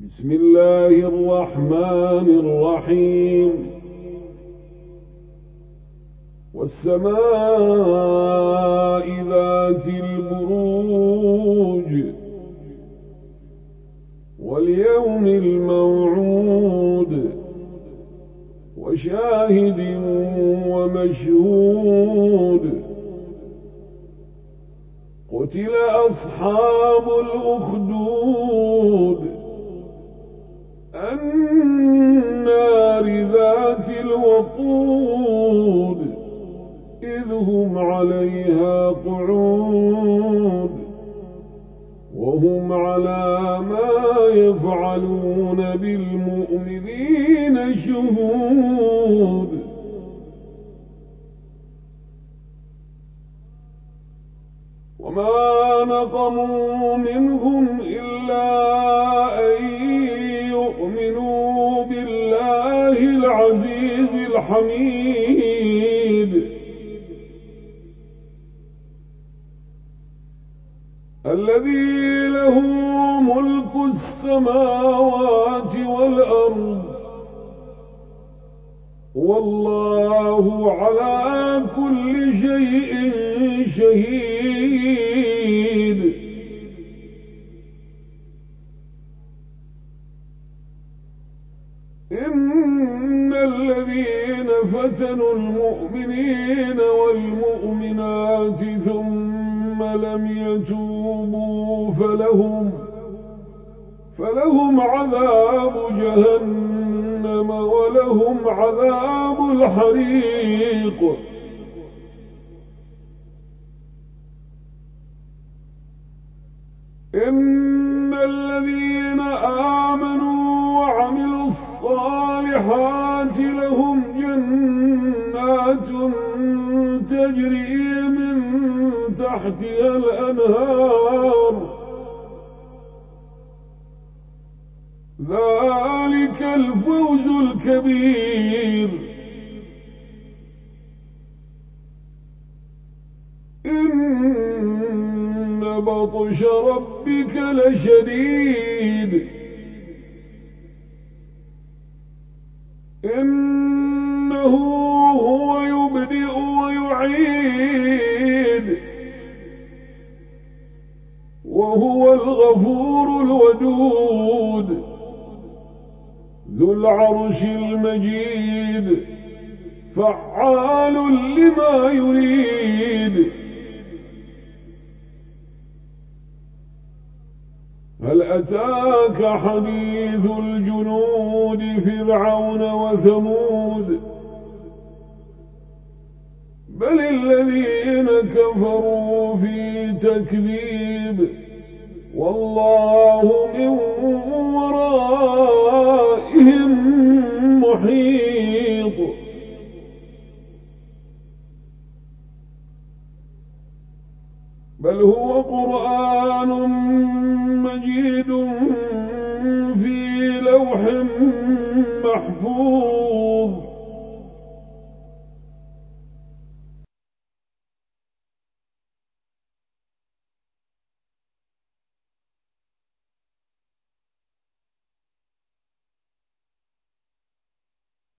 بسم الله الرحمن الرحيم والسماء ذات البروج واليوم الموعود وشاهد ومشهود قتل أصحاب الأخدود النار ذات الوقود إذ هم عليها قعود وهم على ما يفعلون بالمؤمنين شهود وما نقموا منهم إلا أن يؤمنوا بالله العزيز الحميد الذي له ملك السماوات والأرض والله على كل شيء شهيد إن الذين فتنوا المؤمنين والمؤمنات ثم لم يتوبوا فلهم عذاب جهنم ولهم عذاب الحريق إن الذين آمنوا وعملوا الصالحات لهم جنات تجري من تحتها الأنهار ذلك الفوز الكبير إن بطش ربك لشديد إنه هو يبدئ ويعيد وهو الغفور الودود ذو العرش المجيد فعال لما يريد هل أتاك حديث الجنود فرعون وثمود بل الذين كفروا في تكذيب والله من ورائهم محيط بل هو قرآن مجيد في لوح محفوظ